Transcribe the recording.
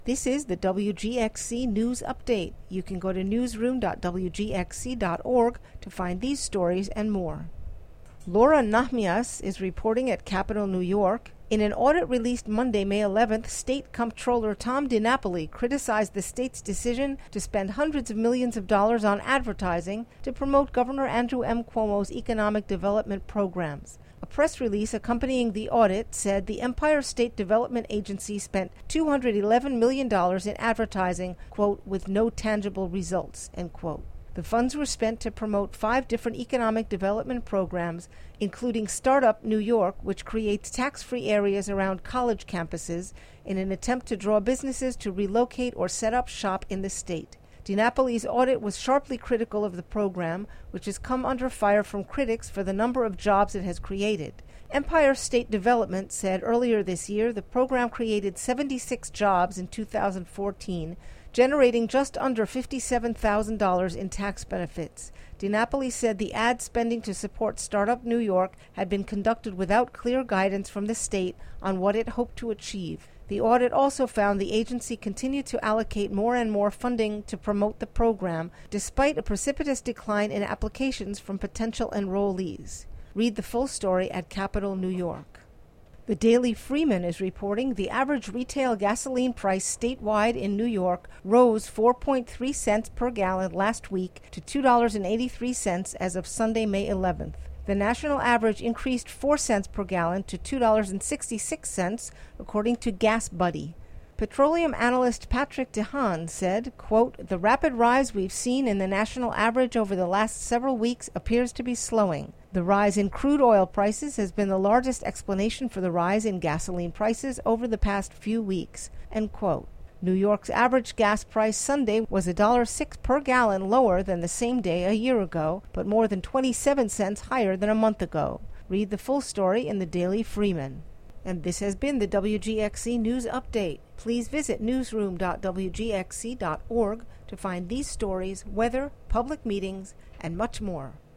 This is the WGXC News Update. You can go to newsroom.wgxc.org to find these stories and more. Laura Nahmias is reporting at Capitol New York. In an audit released Monday, May 11th, State Comptroller Tom DiNapoli criticized the state's decision to spend hundreds of millions of dollars on advertising to promote Governor Andrew M. Cuomo's economic development programs. A press release accompanying the audit said the Empire State Development Agency spent $211 million in advertising, quote, with no tangible results, end quote. The funds were spent to promote 5 different economic development programs, including Startup New York, which creates tax-free areas around college campuses in an attempt to draw businesses to relocate or set up shop in the state. DiNapoli's audit was sharply critical of the program, which has come under fire from critics for the number of jobs it has created. Empire State Development said earlier this year the program created 76 jobs in 2014, generating just under $57,000 in tax benefits. DiNapoli said the ad spending to support Startup New York had been conducted without clear guidance from the state on what it hoped to achieve. The audit also found the agency continued to allocate more and more funding to promote the program, despite a precipitous decline in applications from potential enrollees. Read the full story at Capitol New York. The Daily Freeman is reporting the average retail gasoline price statewide in New York rose 4.3 cents per gallon last week to $2.83 as of Sunday, May 11th. The national average increased 4 cents per gallon to $2.66, according to Gas Buddy. Petroleum analyst Patrick DeHaan said, quote, "The rapid rise we've seen in the national average over the last several weeks appears to be slowing. The rise in crude oil prices has been the largest explanation for the rise in gasoline prices over the past few weeks," end quote. New York's average gas price Sunday was $1.06 per gallon lower than the same day a year ago, but more than 27 cents higher than a month ago. Read the full story in the Daily Freeman. And this has been the WGXC News Update. Please visit newsroom.wgxc.org to find these stories, weather, public meetings, and much more.